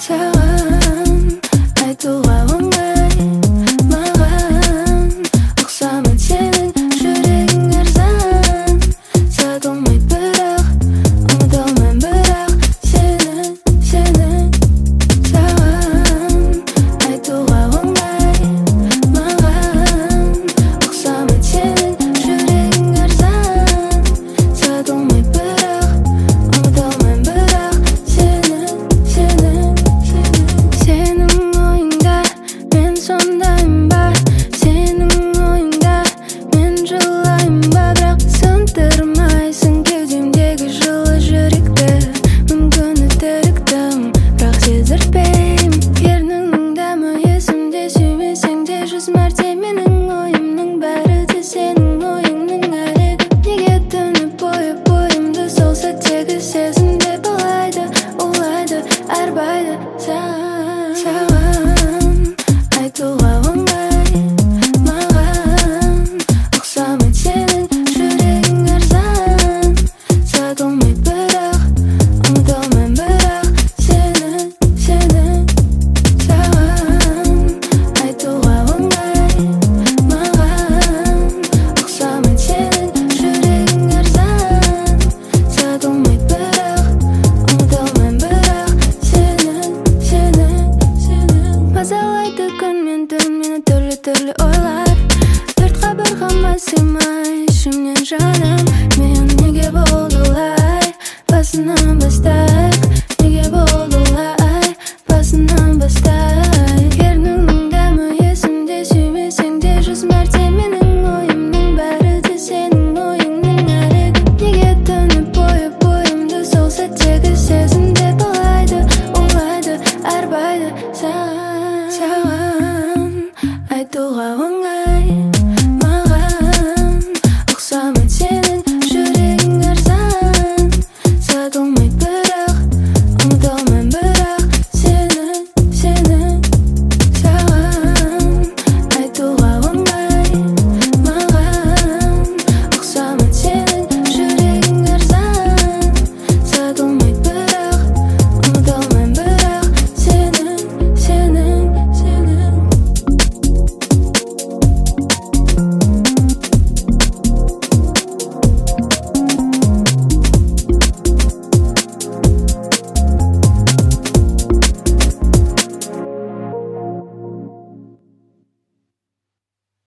саған айтуға оңай, маған ұқсамайды сенің жүрегің арзан. Сатылмайды бірақ, ұмытылмаймын бірақ сені саған айтуға оңай, маған ұқсамайды сенің жүрегің арзан. Сатылмайды бірақ, ұмытылмаймын бірақ сені сенің ойыңда мен сондаймын ба, сенің ойыңда мен жылаймын ба, бірақ сындырмайсың кеудемдегі жылы жүректі. Мүмкін өтіріктім, бірақ сездіртпеймін. Ерніңнің дәмі есімде, сүймесең де 100 мәрте менің ойымның бәрі де сенің ойыңның әлегі. Неге түні бойы бойымды сол сәттегі сезімде балайды, улайды, арбайды.